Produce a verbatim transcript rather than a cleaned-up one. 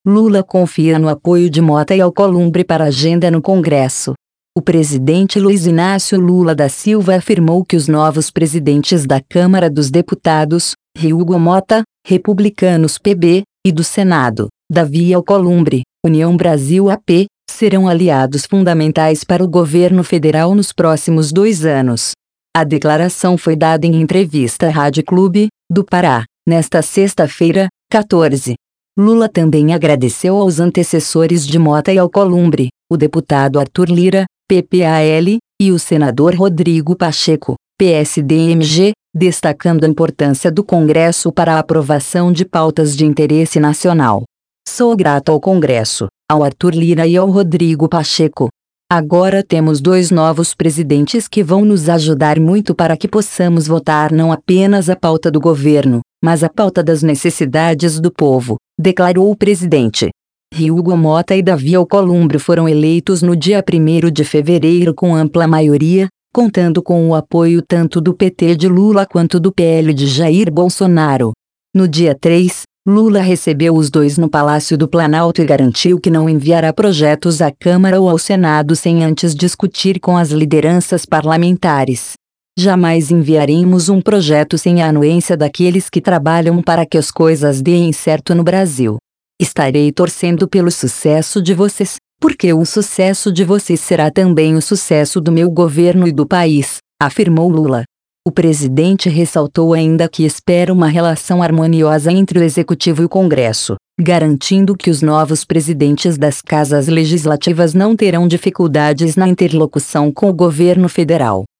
Lula confia no apoio de Mota e Alcolumbre para a agenda no Congresso. O presidente Luiz Inácio Lula da Silva afirmou que os novos presidentes da Câmara dos Deputados, Hugo Mota, Republicanos P B, e do Senado, Davi Alcolumbre, União Brasil A P, serão aliados fundamentais para o governo federal nos próximos dois anos. A declaração foi dada em entrevista à Rádio Clube, do Pará, nesta sexta-feira, quatorze. Lula também agradeceu aos antecessores de Mota e Alcolumbre, o deputado Arthur Lira, P P A L, e o senador Rodrigo Pacheco, P S D M G, destacando a importância do Congresso para a aprovação de pautas de interesse nacional. Sou grato ao Congresso, ao Arthur Lira e ao Rodrigo Pacheco. Agora temos dois novos presidentes que vão nos ajudar muito para que possamos votar não apenas a pauta do governo, mas a pauta das necessidades do povo, declarou o presidente. Hugo Mota e Davi Alcolumbre foram eleitos no dia primeiro de fevereiro com ampla maioria, contando com o apoio tanto do P T de Lula quanto do P L de Jair Bolsonaro. No dia três, Lula recebeu os dois no Palácio do Planalto e garantiu que não enviará projetos à Câmara ou ao Senado sem antes discutir com as lideranças parlamentares. Jamais enviaremos um projeto sem a anuência daqueles que trabalham para que as coisas deem certo no Brasil. Estarei torcendo pelo sucesso de vocês, porque o sucesso de vocês será também o sucesso do meu governo e do país, afirmou Lula. O presidente ressaltou ainda que espera uma relação harmoniosa entre o Executivo e o Congresso, garantindo que os novos presidentes das casas legislativas não terão dificuldades na interlocução com o governo federal.